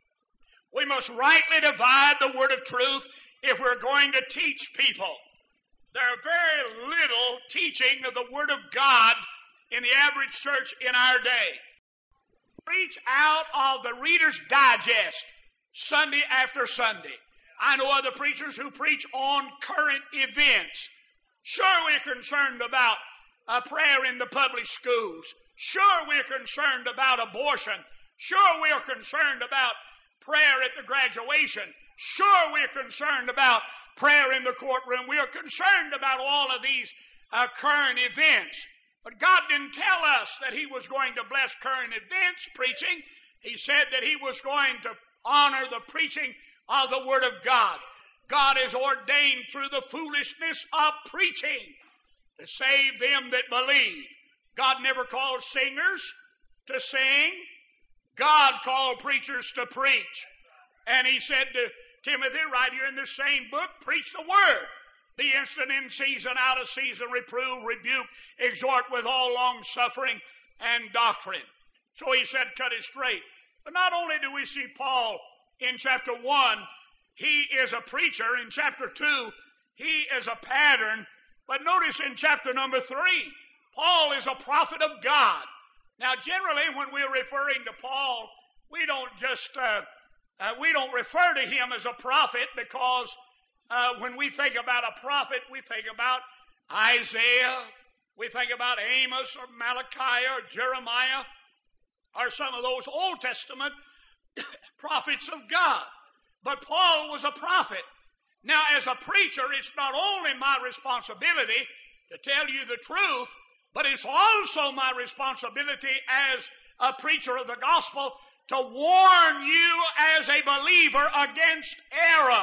we must rightly divide the word of truth if we're going to teach people. There are very little teaching of the Word of God in the average church in our day. Preach out of the Reader's Digest Sunday after Sunday. I know other preachers who preach on current events. Sure, we're concerned about uh, prayer in the public schools. Sure, we're concerned about abortion. Sure, we're concerned about prayer at the graduation. Sure, we're concerned about prayer in the courtroom. We are concerned about all of these uh, current events. But God didn't tell us that He was going to bless current events preaching. He said that He was going to honor the preaching of the Word of God. God is ordained through the foolishness of preaching to save them that believe. God never called singers to sing. God called preachers to preach. And He said to Timothy, right here in this same book, preach the Word. Be instant in season, out of season, reprove, rebuke, exhort with all long suffering and doctrine. So he said, cut it straight. But not only do we see Paul in chapter one, he is a preacher. In chapter two, he is a pattern. But notice in chapter number three, Paul is a prophet of God. Now, generally, when we're referring to Paul, we don't just uh, uh, we don't refer to him as a prophet because uh, when we think about a prophet, we think about Isaiah, we think about Amos or Malachi or Jeremiah or some of those Old Testament prophets of God. But Paul was a prophet. Now, as a preacher, it's not only my responsibility to tell you the truth, but it's also my responsibility as a preacher of the gospel to warn you as a believer against error.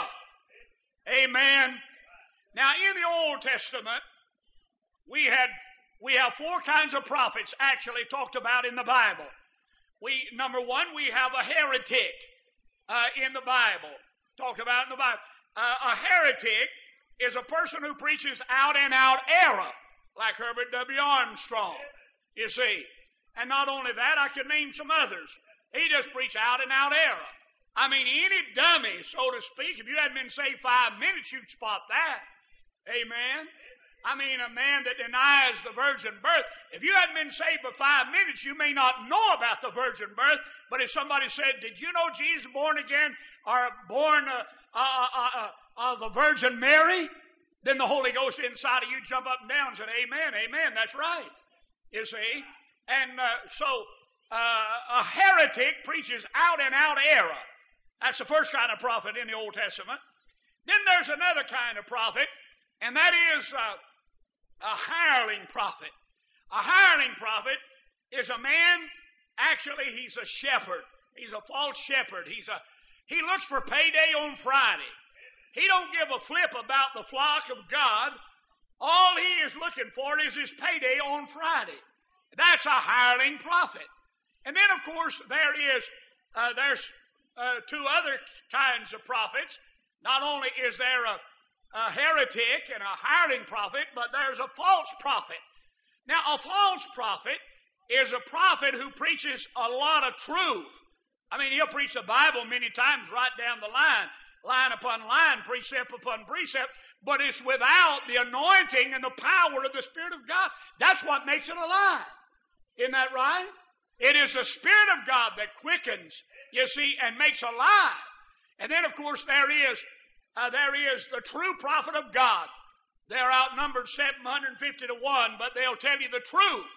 Amen. Now, in the Old Testament, we had we have four kinds of prophets actually talked about in the Bible. We number one, we have a heretic uh, in the Bible, talked about in the Bible. Uh, a heretic is a person who preaches out and out error, like Herbert W. Armstrong, you see. And not only that, I can name some others. He just preached out and out error. I mean, any dummy, so to speak, if you hadn't been saved five minutes, you'd spot that. Amen. I mean, a man that denies the virgin birth, if you hadn't been saved for five minutes, you may not know about the virgin birth, but if somebody said, did you know Jesus born again or born uh, uh, uh, uh, uh, the Virgin Mary? Then the Holy Ghost inside of you jump up and down and said, amen, amen, that's right. You see? And uh, so uh, a heretic preaches out and out error. That's the first kind of prophet in the Old Testament. Then there's another kind of prophet, and that is uh, a hireling prophet. A hireling prophet is a man, actually he's a shepherd. He's a false shepherd. He's a He looks for payday on Friday. He don't give a flip about the flock of God. All he is looking for is his payday on Friday. That's a hireling prophet. And then, of course, there is uh, there's uh, two other kinds of prophets. Not only is there a, a heretic and a hireling prophet, but there's a false prophet. Now, a false prophet is a prophet who preaches a lot of truth. I mean, he'll preach the Bible many times right down the line, line upon line, precept upon precept, but it's without the anointing and the power of the Spirit of God. That's what makes it alive. Isn't that right? It is the Spirit of God that quickens, you see, and makes alive. And then, of course, there is uh, there is the true prophet of God. They're outnumbered seven hundred fifty to one, but they'll tell you the truth.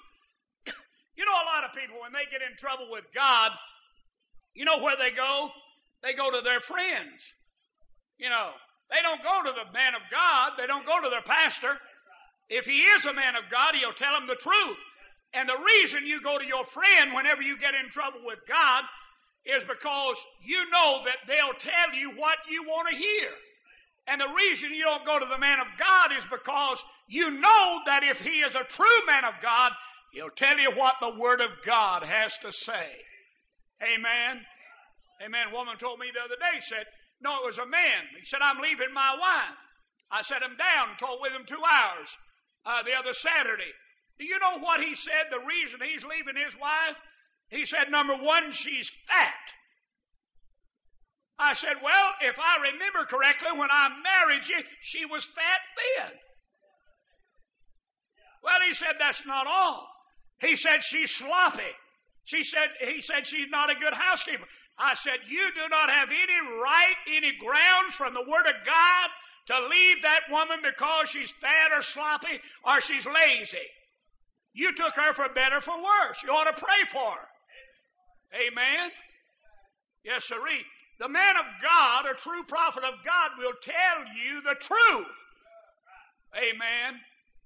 You know, a lot of people, when they get in trouble with God, you know where they go? They go to their friends. You know, they don't go to the man of God. They don't go to their pastor. If he is a man of God, he'll tell them the truth. And the reason you go to your friend whenever you get in trouble with God is because you know that they'll tell you what you want to hear. And the reason you don't go to the man of God is because you know that if he is a true man of God, he'll tell you what the Word of God has to say. Amen. Amen. A woman told me the other day, said, no, it was a man. He said, I'm leaving my wife. I set him down and talked with him two hours uh, the other Saturday. Do you know what he said, the reason he's leaving his wife? He said, number one, she's fat. I said, well, if I remember correctly, when I married you, she was fat then. Well, he said, that's not all. He said, she's sloppy. She said, he said, she's not a good housekeeper. I said, you do not have any right, any grounds from the Word of God to leave that woman because she's fat or sloppy or she's lazy. You took her for better or for worse. You ought to pray for her. Amen? Yes, sirree. The man of God, a true prophet of God, will tell you the truth. Amen.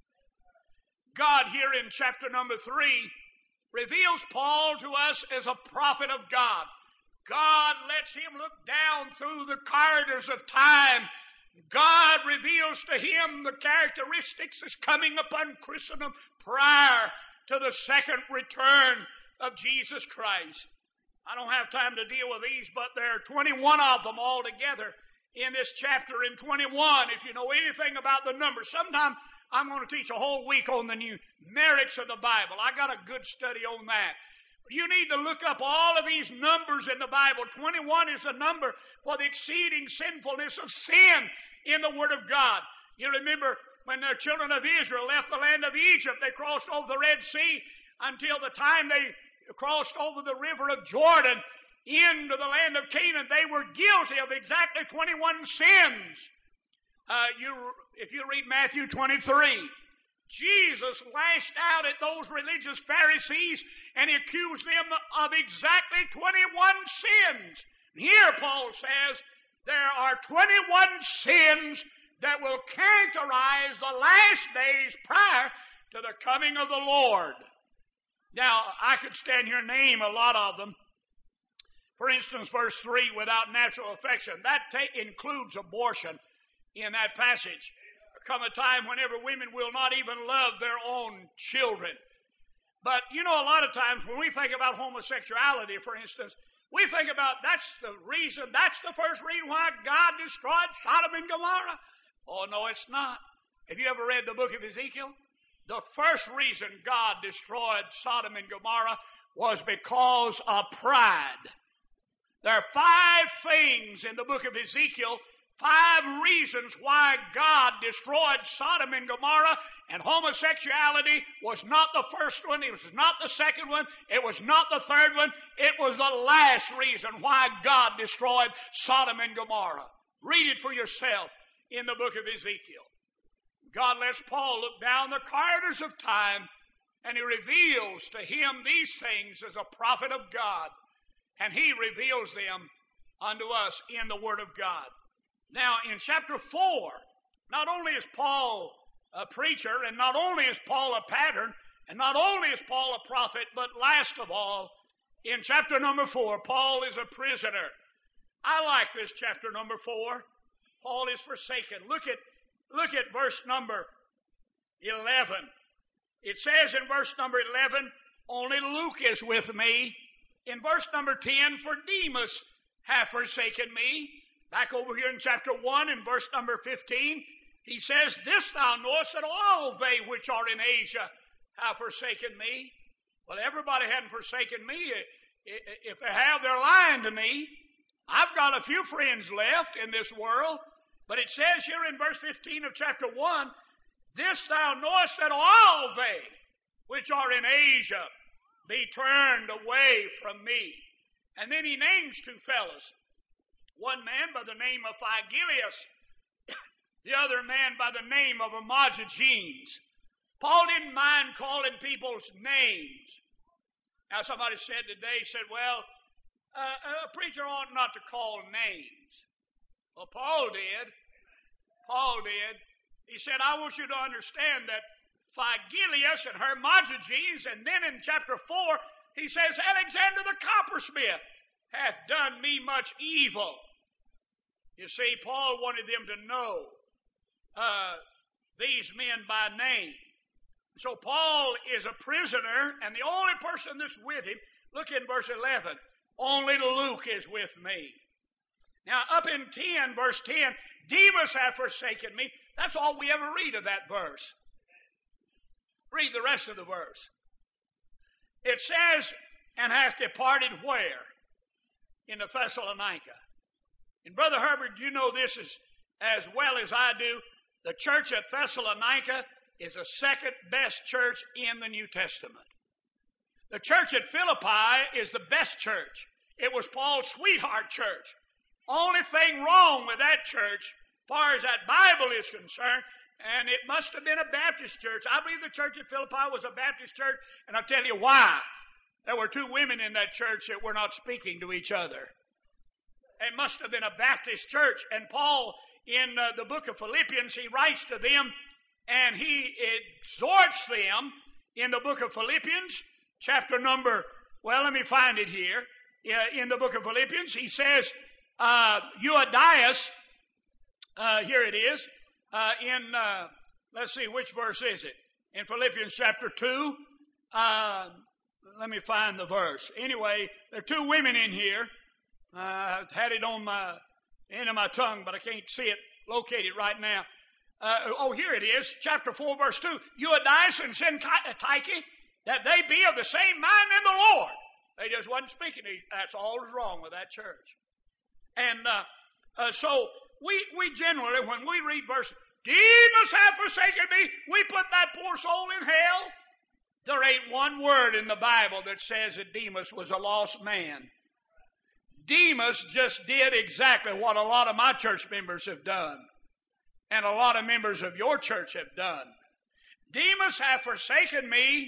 God here in chapter number three reveals Paul to us as a prophet of God. God lets him look down through the corridors of time. God reveals to him the characteristics that's coming upon Christendom prior to the second return of Jesus Christ. I don't have time to deal with these, but there are twenty-one of them altogether in this chapter. In twenty-one, if you know anything about the numbers, sometime I'm going to teach a whole week on the numerics of the Bible. I got a good study on that. You need to look up all of these numbers in the Bible. twenty-one is a number for the exceeding sinfulness of sin in the Word of God. You remember when the children of Israel left the land of Egypt, they crossed over the Red Sea until the time they crossed over the river of Jordan into the land of Canaan. They were guilty of exactly twenty-one sins. Uh, you, if you read Matthew twenty-three, Jesus lashed out at those religious Pharisees and he accused them of exactly twenty-one sins. Here Paul says there are twenty-one sins that will characterize the last days prior to the coming of the Lord. Now, I could stand here and name a lot of them. For instance, verse three, without natural affection. That ta- includes abortion in that passage. There come a time whenever women will not even love their own children. But, you know, a lot of times when we think about homosexuality, for instance, we think about that's the reason, that's the first reason why God destroyed Sodom and Gomorrah. Oh, no, it's not. Have you ever read the book of Ezekiel? The first reason God destroyed Sodom and Gomorrah was because of pride. There are five things in the book of Ezekiel, five reasons why God destroyed Sodom and Gomorrah, and homosexuality was not the first one, it was not the second one, it was not the third one, it was the last reason why God destroyed Sodom and Gomorrah. Read it for yourself in the book of Ezekiel. God lets Paul look down the corridors of time, and he reveals to him these things as a prophet of God, and he reveals them unto us in the Word of God. Now, in chapter four, not only is Paul a preacher, and not only is Paul a pattern, and not only is Paul a prophet, but last of all, in chapter number four, Paul is a prisoner. I like this chapter number four. Paul is forsaken. Look at Look at verse number eleven. It says in verse number eleven, only Luke is with me. In verse number ten, for Demas hath forsaken me. Back over here in chapter one, in verse number fifteen, he says, this thou knowest, that all they which are in Asia have forsaken me. Well, everybody hadn't forsaken me. If they have, they're lying to me. I've got a few friends left in this world. But it says here in verse fifteen of chapter one, this thou knowest, that all they which are in Asia be turned away from me. And then he names two fellows. One man by the name of Phygelius, the other man by the name of Hermogenes. Paul didn't mind calling people's names. Now somebody said today, said, well, uh, a preacher ought not to call names. Well, Paul did. Paul did. He said, I want you to understand that Phygelius and Hermogenes, and then in chapter four, he says, Alexander the coppersmith hath done me much evil. You see, Paul wanted them to know uh, these men by name. So Paul is a prisoner, and the only person that's with him, look in verse eleven, only Luke is with me. Now, up in ten, verse ten, Demas hath forsaken me. That's all we ever read of that verse. Read the rest of the verse. It says, and hath departed where? In the Thessalonica. And Brother Herbert, you know this as, as well as I do. The church at Thessalonica is the second best church in the New Testament. The church at Philippi is the best church. It was Paul's sweetheart church. Only thing wrong with that church, as far as that Bible is concerned, and it must have been a Baptist church. I believe the church at Philippi was a Baptist church, and I'll tell you why. There were two women in that church that were not speaking to each other. It must have been a Baptist church. And Paul, in uh, the book of Philippians, he writes to them, and he exhorts them in the book of Philippians, chapter number, well, let me find it here. Uh, in the book of Philippians, he says, uh, Euodias, uh, here it is, uh, in, uh, let's see, which verse is it? In Philippians chapter two, uh, let me find the verse. Anyway, there are two women in here. Uh, I've had it on my end of my tongue, but I can't see it located right now. Uh, oh, here it is, chapter four, verse two. Euodias and Syntyche, that they be of the same mind in the Lord. They just wasn't speaking. That's all that's wrong with that church. And uh, uh, so we we generally, when we read verses, Demas hath forsaken me, we put that poor soul in hell. There ain't one word in the Bible that says that Demas was a lost man. Demas just did exactly what a lot of my church members have done, and a lot of members of your church have done. Demas hath forsaken me,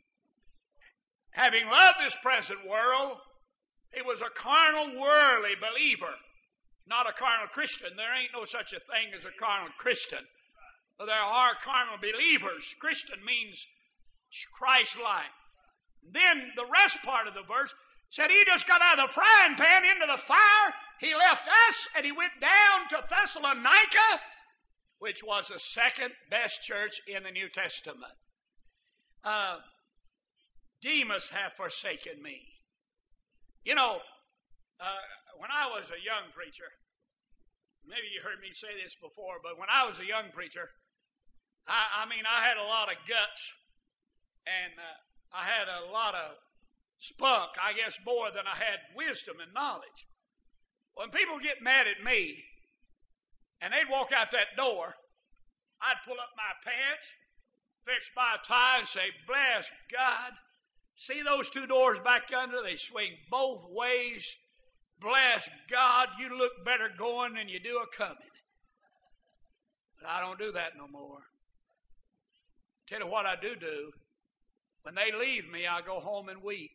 having loved this present world. He was a carnal, worldly believer, not a carnal Christian. There ain't no such a thing as a carnal Christian. But there are carnal believers. Christian means Christ-like. Then the rest part of the verse said he just got out of the frying pan into the fire. He left us and he went down to Thessalonica, which was the second best church in the New Testament. Uh, Demas hath forsaken me. You know, uh, when I was a young preacher, maybe you heard me say this before, but when I was a young preacher, I, I mean, I had a lot of guts, and uh, I had a lot of spunk, I guess more than I had wisdom and knowledge. When people get mad at me, and they'd walk out that door, I'd pull up my pants, fix my tie, and say, bless God. See those two doors back under? They swing both ways. Bless God, you look better going than you do a coming. But I don't do that no more. Tell you what I do do. When they leave me, I go home and weep.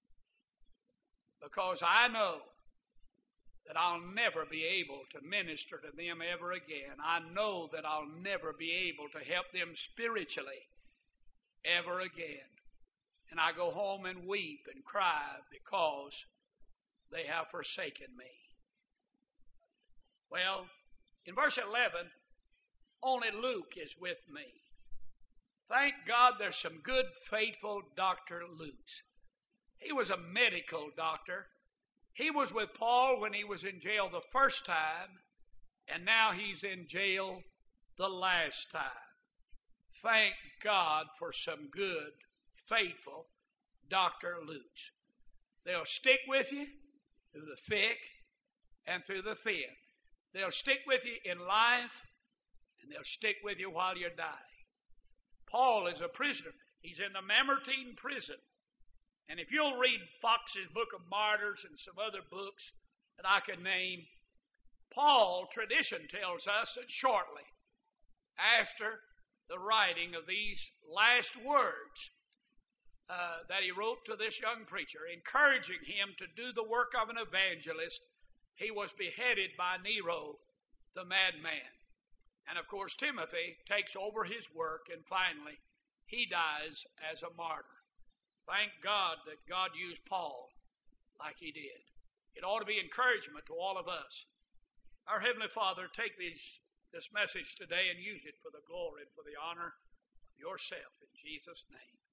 Because I know that I'll never be able to minister to them ever again. I know that I'll never be able to help them spiritually ever again. And I go home and weep and cry because they have forsaken me. Well, in verse eleven, only Luke is with me. Thank God there's some good, faithful Doctor Luke's. He was a medical doctor. He was with Paul when he was in jail the first time, and now he's in jail the last time. Thank God for some good, faithful Doctor Luke's. They'll stick with you through the thick and through the thin. They'll stick with you in life, and they'll stick with you while you're dying. Paul is a prisoner. He's in the Mamertine prison. And if you'll read Fox's Book of Martyrs and some other books that I can name, Paul, tradition tells us that shortly after the writing of these last words uh, that he wrote to this young preacher, encouraging him to do the work of an evangelist, he was beheaded by Nero, the madman. And of course, Timothy takes over his work, and finally, he dies as a martyr. Thank God that God used Paul like he did. It ought to be encouragement to all of us. Our Heavenly Father, take these, this message today and use it for the glory and for the honor of yourself in Jesus' name.